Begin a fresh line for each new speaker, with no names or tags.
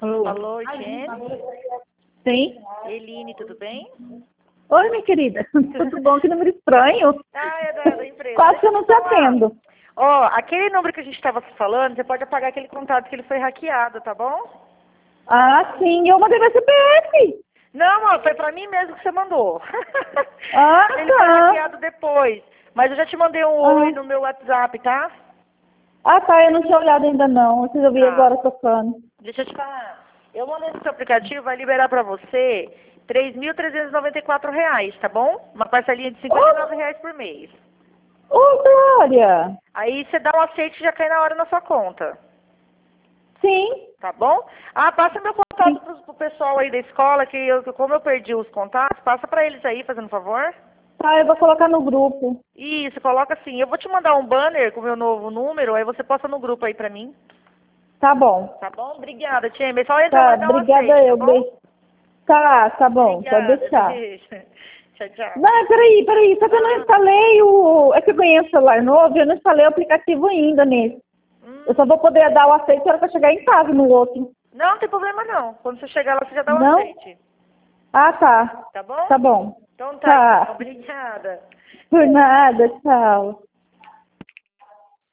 Alô?
Alô, Jenny?
Sim?
Eline, tudo bem?
Oi, minha querida. Tudo bom? Que número estranho.
Ah, é da empresa.
Quase que eu não te atendo.
Ó, aquele número que a gente estava falando, você pode apagar aquele contato que ele foi hackeado, tá bom?
Ah, sim. Eu mandei meu CPF.
Não, amor, foi pra mim mesmo que você mandou.
Ah,
Ele foi
tá.
hackeado depois. Mas eu já te mandei um oi no meu WhatsApp, tá?
Ah, tá. Eu não tinha olhado ainda, não. Eu resolvi
Tá.
agora tocando.
Deixa eu te falar. Eu mandei no seu aplicativo, vai liberar pra você R$ 3.394, tá bom? Uma parcelinha de R$ 59 por mês.
Ô, Glória.
Aí você dá um aceite e já cai na hora na sua conta.
Sim.
Tá bom? Ah, passa meu contato pro pessoal aí da escola, como eu perdi os contatos, passa pra eles aí, fazendo favor.
Tá, eu vou colocar no grupo.
Isso, coloca assim. Eu vou te mandar um banner com o meu novo número, aí você posta no grupo aí pra mim.
Tá bom.
Tá bom? Obrigada, Tia. Só entra lá
Tá,
e dá um
obrigada
aceite, tá
eu.
bom?
Tá bom. Pode
Obrigada,
deixar.
beijo. Tchau, tchau.
Não, peraí. Só que eu não instalei o... É que eu ganhei um celular novo e eu não instalei o aplicativo ainda nesse. Eu só vou poder dar o aceite na hora que eu chegar em casa no outro.
Não tem problema não. Quando você chegar lá, você já dá o
Não?
aceite.
Ah, tá.
Tá bom?
Tá bom.
Então tá,
Tá.
então. Obrigada.
Por nada, tchau.